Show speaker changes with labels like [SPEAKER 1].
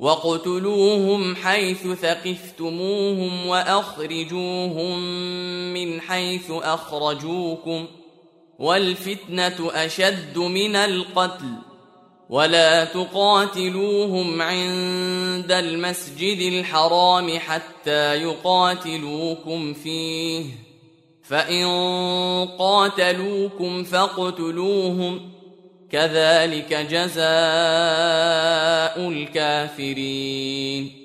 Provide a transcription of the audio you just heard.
[SPEAKER 1] واقتلوهم حيث ثقفتموهم وأخرجوهم من حيث أخرجوكم والفتنة أشد من القتل ولا تقاتلوهم عند المسجد الحرام حتى يقاتلوكم فيه فإن قاتلوكم فاقتلوهم كذلك جزاء الكافرين